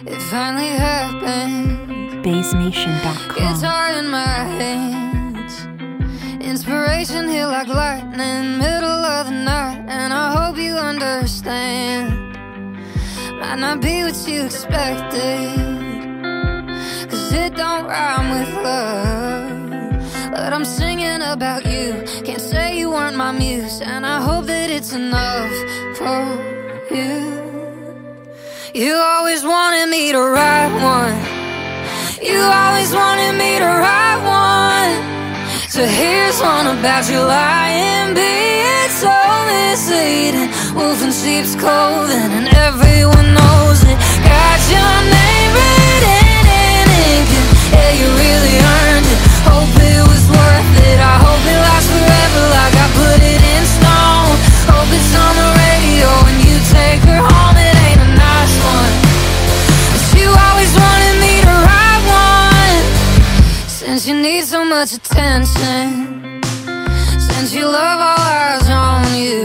It finally happened. BassNation.com. Guitar in my hands, inspiration hit like lightning, middle of the night, and I hope you understand. Might not be what you expected, 'cause it don't rhyme with love, but I'm singing about you. Can't say you weren't my muse, and I hope that it's enough for you. You always wanted me to write one. You always wanted me to write one. So here's one about you lying, being so misleading, wolf in sheep's clothing, and everyone knows it. Got your name written in ink, and yeah, you really earned it. Hope it was worth it. I hope it lasts forever like I put it in stone. Hope it's on the radio and you take her home. It ain't a nice one, but you always wanted me to write one. Since you need so much attention, since you love all eyes on you,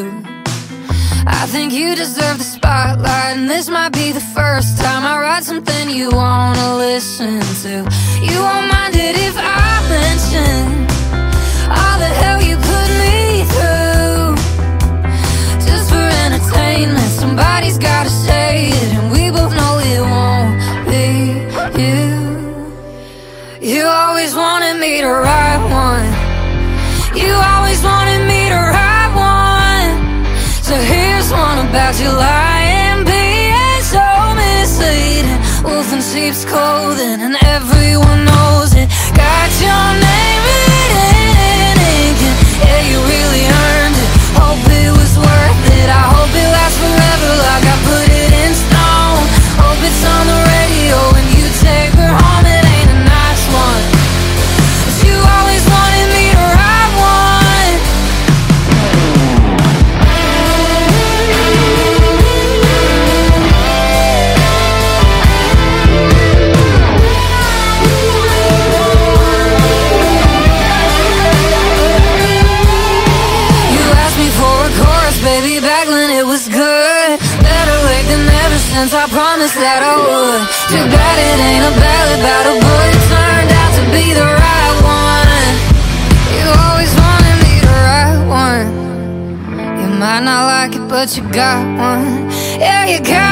I think you deserve the spotlight, and this might be the first time I write something you wanna listen to. You won't mind it if I mention all the hell you put me through. Just for entertainment, somebody's gotta say it, and we both know it won't be you. You always wanted me to write one. You always wanted me to write one. So here's one about you lying, being so misleading, wolf in sheep's clothing, and everyone knows it. Got your name written in ink, and yeah, you really earned it. Hope it was worth it. I hope it lasts forever like I put it in stone. Hope it's on the radio and you take her home. It ain't a nice one, but you always wanted me to write one. You asked me for a chorus, baby, back when it was good. Better late than never, since I promised that I would. Too bad it ain't a ballad about a boy that turned out to be the right one. You always wanted me to write one. You might not like it, but you got one. Yeah, you got